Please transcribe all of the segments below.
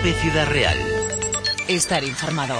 COPE Ciudad Real. Estar informado.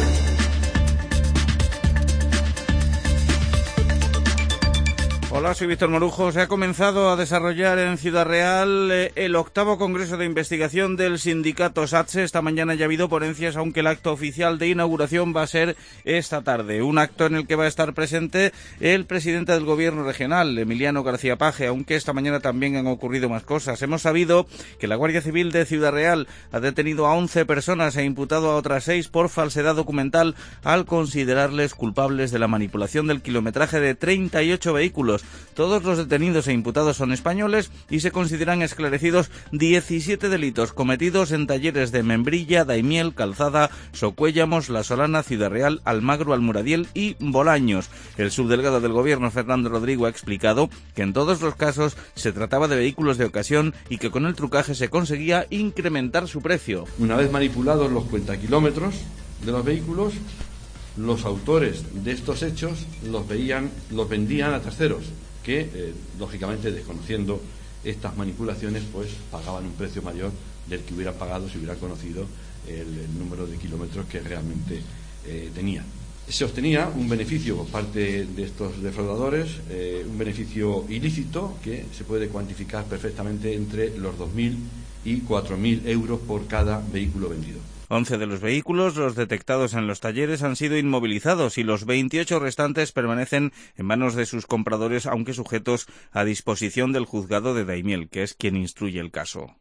Hola, soy Víctor Morujo. Se ha comenzado a desarrollar en Ciudad Real el 8º Congreso de Investigación del sindicato SATSE. Esta mañana ya ha habido ponencias, aunque el acto oficial de inauguración va a ser esta tarde. Un acto en el que va a estar presente el presidente del Gobierno regional, Emiliano García Paje, aunque esta mañana también han ocurrido más cosas. Hemos sabido que la Guardia Civil de Ciudad Real ha detenido a 11 personas e imputado a otras 6 por falsedad documental al considerarles culpables de la manipulación del kilometraje de 38 vehículos. Todos los detenidos e imputados son españoles y se consideran esclarecidos 17 delitos cometidos en talleres de Membrilla, Daimiel, Calzada, Socuéllamos, La Solana, Ciudad Real, Almagro, Almuradiel y Bolaños. El subdelegado del Gobierno, Fernando Rodrigo, ha explicado que en todos los casos se trataba de vehículos de ocasión y que con el trucaje se conseguía incrementar su precio. Una vez manipulados los cuentakilómetros de los vehículos, los autores de estos hechos los vendían a terceros que, lógicamente, desconociendo estas manipulaciones, pues pagaban un precio mayor del que hubieran pagado si hubieran conocido el número de kilómetros que realmente tenían. Se obtenía un beneficio por parte de estos defraudadores, un beneficio ilícito que se puede cuantificar perfectamente entre los 2.000 y 4.000 euros por cada vehículo vendido. 11 de los vehículos, los detectados en los talleres, han sido inmovilizados y los 28 restantes permanecen en manos de sus compradores, aunque sujetos a disposición del juzgado de Daimiel, que es quien instruye el caso.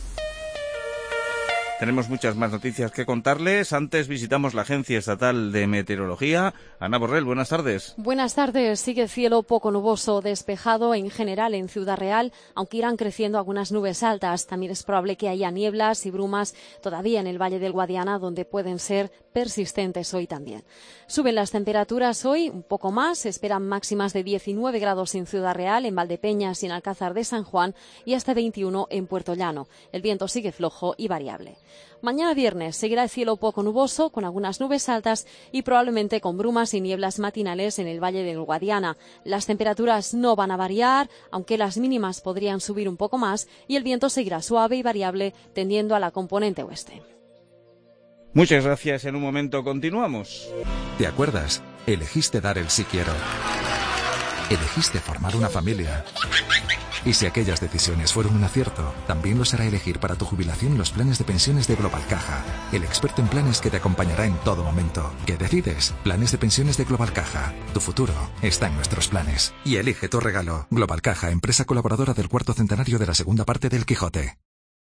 Tenemos muchas más noticias que contarles. Antes visitamos la Agencia Estatal de Meteorología. Ana Borrell, buenas tardes. Buenas tardes. Sigue cielo poco nuboso, despejado en general en Ciudad Real, aunque irán creciendo algunas nubes altas. También es probable que haya nieblas y brumas todavía en el Valle del Guadiana, donde pueden ser persistentes hoy también. Suben las temperaturas hoy un poco más. Se esperan máximas de 19 grados en Ciudad Real, en Valdepeñas y en Alcázar de San Juan y hasta 21 en Puerto Llano. El viento sigue flojo y variable. Mañana viernes seguirá el cielo poco nuboso, con algunas nubes altas y probablemente con brumas y nieblas matinales en el Valle del Guadiana. Las temperaturas no van a variar, aunque las mínimas podrían subir un poco más, y el viento seguirá suave y variable, tendiendo a la componente oeste. Muchas gracias. En un momento continuamos. ¿Te acuerdas? Elegiste dar el sí quiero. Elegiste formar una familia. Y si aquellas decisiones fueron un acierto, también lo será elegir para tu jubilación los planes de pensiones de Global Caja, el experto en planes que te acompañará en todo momento. ¿Qué decides? Planes de pensiones de Global Caja. Tu futuro está en nuestros planes. Y elige tu regalo. Global Caja, empresa colaboradora del 4º centenario de la segunda parte del Quijote.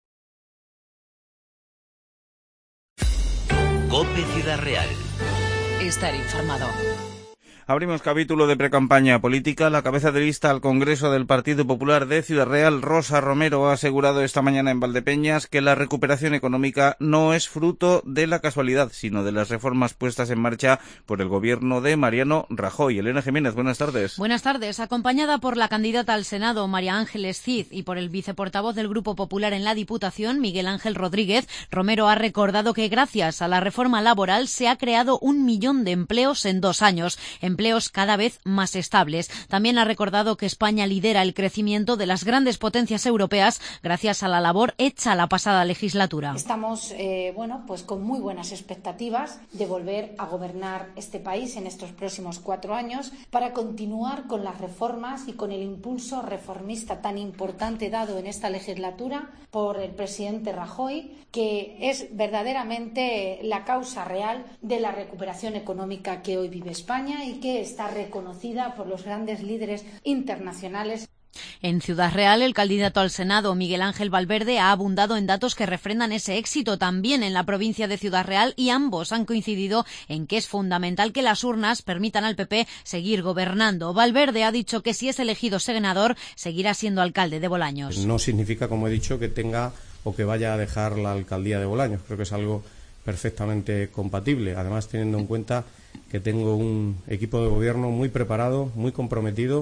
COPE Ciudad Real. Estar informado. Abrimos capítulo de precampaña política. La cabeza de lista al Congreso del Partido Popular de Ciudad Real, Rosa Romero, ha asegurado esta mañana en Valdepeñas que la recuperación económica no es fruto de la casualidad, sino de las reformas puestas en marcha por el gobierno de Mariano Rajoy. Elena Jiménez, buenas tardes. Buenas tardes. Acompañada por la candidata al Senado, María Ángeles Cid, y por el viceportavoz del Grupo Popular en la Diputación, Miguel Ángel Rodríguez, Romero ha recordado que gracias a la reforma laboral se ha creado 1 millón de empleos en 2 años. Empleos cada vez más estables. También ha recordado que España lidera el crecimiento de las grandes potencias europeas gracias a la labor hecha la pasada legislatura. Estamos pues con muy buenas expectativas de volver a gobernar este país en estos próximos 4 años para continuar con las reformas y con el impulso reformista tan importante dado en esta legislatura por el presidente Rajoy, que es verdaderamente la causa real de la recuperación económica que hoy vive España y que está reconocida por los grandes líderes internacionales. En Ciudad Real, el candidato al Senado, Miguel Ángel Valverde, ha abundado en datos que refrendan ese éxito también en la provincia de Ciudad Real, y ambos han coincidido en que es fundamental que las urnas permitan al PP seguir gobernando. Valverde ha dicho que si es elegido senador, seguirá siendo alcalde de Bolaños. No significa, como he dicho, que tenga o que vaya a dejar la alcaldía de Bolaños. Creo que es algo perfectamente compatible, además teniendo en cuenta que tengo un equipo de gobierno muy preparado, muy comprometido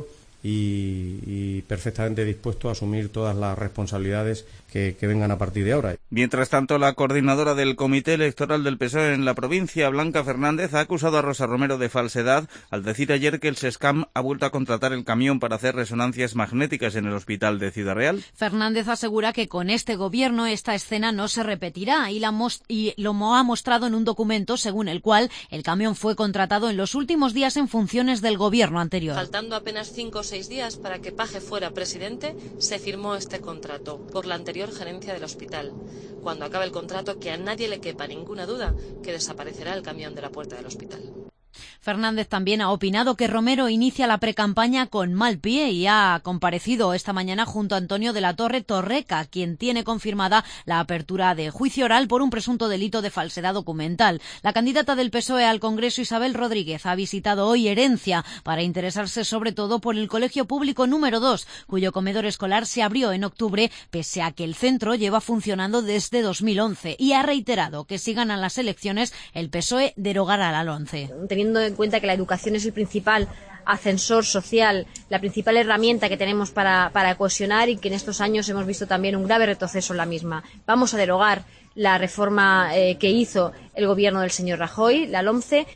y perfectamente dispuesto a asumir todas las responsabilidades que vengan a partir de ahora. Mientras tanto, la coordinadora del Comité Electoral del PSOE en la provincia, Blanca Fernández, ha acusado a Rosa Romero de falsedad al decir ayer que el SESCAM ha vuelto a contratar el camión para hacer resonancias magnéticas en el hospital de Ciudad Real. Fernández asegura que con este gobierno esta escena no se repetirá y lo ha mostrado en un documento según el cual el camión fue contratado en los últimos días en funciones del gobierno anterior. Faltando apenas 5 o 6 días para que Paje fuera presidente, se firmó este contrato por la anterior gerencia del hospital. Cuando acabe el contrato, que a nadie le quepa ninguna duda que desaparecerá el camión de la puerta del hospital. Fernández también ha opinado que Romero inicia la precampaña con mal pie y ha comparecido esta mañana junto a Antonio de la Torre Torreca, quien tiene confirmada la apertura de juicio oral por un presunto delito de falsedad documental. La candidata del PSOE al Congreso, Isabel Rodríguez, ha visitado hoy Herencia para interesarse sobre todo por el Colegio Público número 2, cuyo comedor escolar se abrió en octubre, pese a que el centro lleva funcionando desde 2011, y ha reiterado que si ganan las elecciones el PSOE derogará la LOMCE. Teniendo en cuenta que la educación es el principal ascensor social, la principal herramienta que tenemos para cohesionar y que en estos años hemos visto también un grave retroceso en la misma. Vamos a derogar la reforma que hizo el gobierno del señor Rajoy, la LOMCE.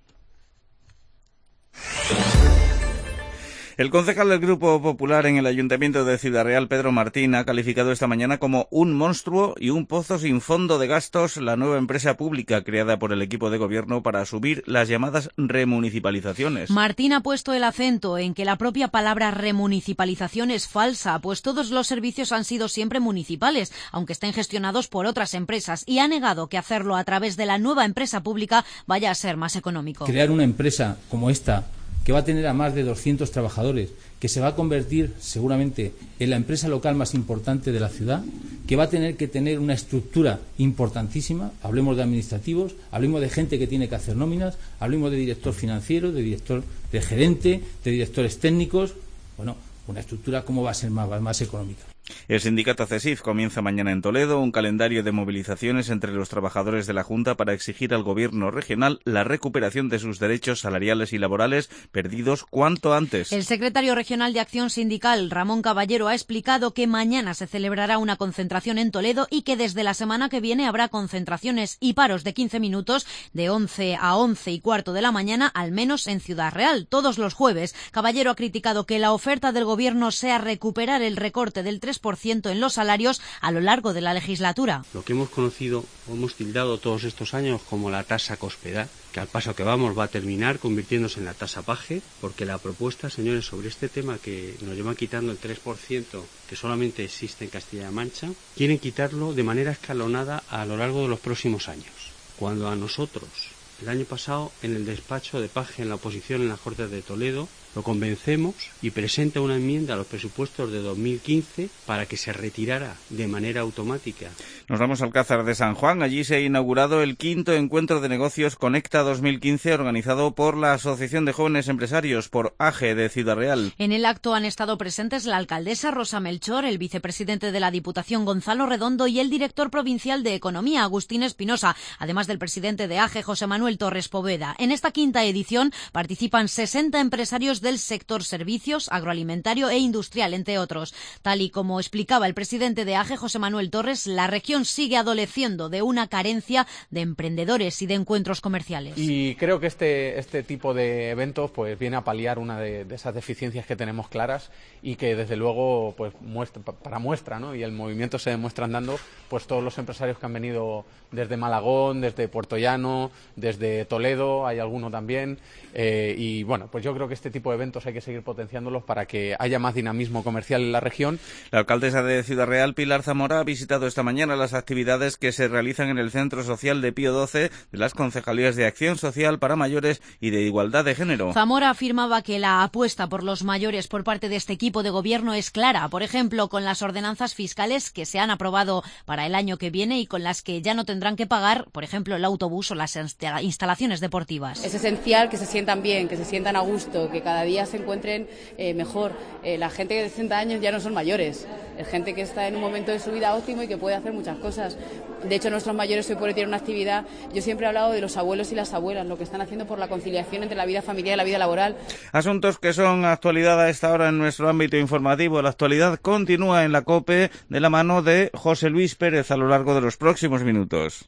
El concejal del Grupo Popular en el Ayuntamiento de Ciudad Real, Pedro Martín, ha calificado esta mañana como un monstruo y un pozo sin fondo de gastos la nueva empresa pública creada por el equipo de gobierno para asumir las llamadas remunicipalizaciones. Martín ha puesto el acento en que la propia palabra remunicipalización es falsa, pues todos los servicios han sido siempre municipales, aunque estén gestionados por otras empresas, y ha negado que hacerlo a través de la nueva empresa pública vaya a ser más económico. Crear una empresa como esta, que va a tener a más de 200 trabajadores, que se va a convertir seguramente en la empresa local más importante de la ciudad, que va a tener que tener una estructura importantísima, hablemos de administrativos, hablemos de gente que tiene que hacer nóminas, hablemos de director financiero, de gerente, de directores técnicos. Bueno, una estructura, ¿cómo va a ser más económica? El sindicato CESIF comienza mañana en Toledo un calendario de movilizaciones entre los trabajadores de la Junta para exigir al gobierno regional la recuperación de sus derechos salariales y laborales perdidos cuanto antes. El secretario regional de Acción Sindical, Ramón Caballero, ha explicado que mañana se celebrará una concentración en Toledo y que desde la semana que viene habrá concentraciones y paros de 15 minutos de 11 a 11 y cuarto de la mañana, al menos en Ciudad Real, todos los jueves. Caballero ha criticado que la oferta del gobierno sea recuperar el recorte del 3% en los salarios a lo largo de la legislatura. Lo que hemos conocido o hemos tildado todos estos años como la tasa Cospedal, que al paso que vamos va a terminar convirtiéndose en la tasa Paje, porque la propuesta, señores, sobre este tema que nos llevan quitando el 3%, que solamente existe en Castilla-La Mancha, quieren quitarlo de manera escalonada a lo largo de los próximos años. Cuando a nosotros, el año pasado, en el despacho de Paje en la oposición en las Cortes de Toledo, lo convencemos y presenta una enmienda a los presupuestos de 2015 para que se retirara de manera automática. Nos vamos al Alcázar de San Juan. Allí se ha inaugurado el 5º encuentro de negocios Conecta 2015 organizado por la Asociación de Jóvenes Empresarios, por AGE de Ciudad Real. En el acto han estado presentes la alcaldesa Rosa Melchor, el vicepresidente de la Diputación Gonzalo Redondo y el director provincial de Economía Agustín Espinosa, además del presidente de AGE José Manuel Torres Poveda. En esta 5ª edición participan 60 empresarios del sector servicios, agroalimentario e industrial, entre otros. Tal y como explicaba el presidente de AGE, José Manuel Torres, la región sigue adoleciendo de una carencia de emprendedores y de encuentros comerciales. Y creo que este tipo de eventos pues viene a paliar una de esas deficiencias que tenemos claras y que desde luego pues muestra, ¿no? Y el movimiento se demuestra andando pues todos los empresarios que han venido desde Malagón, desde Puerto Llano, desde Toledo, hay alguno también, y bueno, pues yo creo que este tipo de eventos hay que seguir potenciándolos para que haya más dinamismo comercial en la región. La alcaldesa de Ciudad Real, Pilar Zamora, ha visitado esta mañana las actividades que se realizan en el Centro Social de Pío XII de las Concejalías de Acción Social para Mayores y de Igualdad de Género. Zamora afirmaba que la apuesta por los mayores por parte de este equipo de gobierno es clara, por ejemplo, con las ordenanzas fiscales que se han aprobado para el año que viene y con las que ya no tendrán que pagar, por ejemplo, el autobús o las instalaciones deportivas. Es esencial que se sientan bien, que se sientan a gusto, que cada cada día se encuentren mejor. La gente de 60 años ya no son mayores, es gente que está en un momento de su vida óptimo y que puede hacer muchas cosas. De hecho, nuestros mayores hoy por hoy tienen una actividad. Yo siempre he hablado de los abuelos y las abuelas, lo que están haciendo por la conciliación entre la vida familiar y la vida laboral. Asuntos que son actualidad a esta hora en nuestro ámbito informativo. La actualidad continúa en la COPE de la mano de José Luis Pérez a lo largo de los próximos minutos.